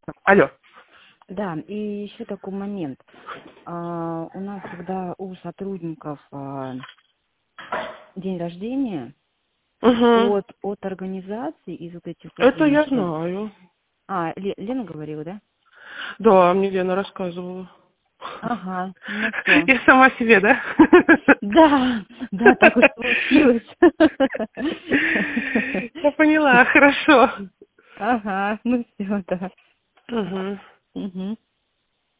Алло. Да, и еще такой момент. У нас, когда у сотрудников день рождения, Угу. от организации из вот этих вот Это я денег. знаю. Лена говорила, да? Да, мне Лена рассказывала. Ага, ну все. Я сама себе, да? Да, так уж получилось. Я поняла, хорошо. Ага, ну все, да. Угу. Угу.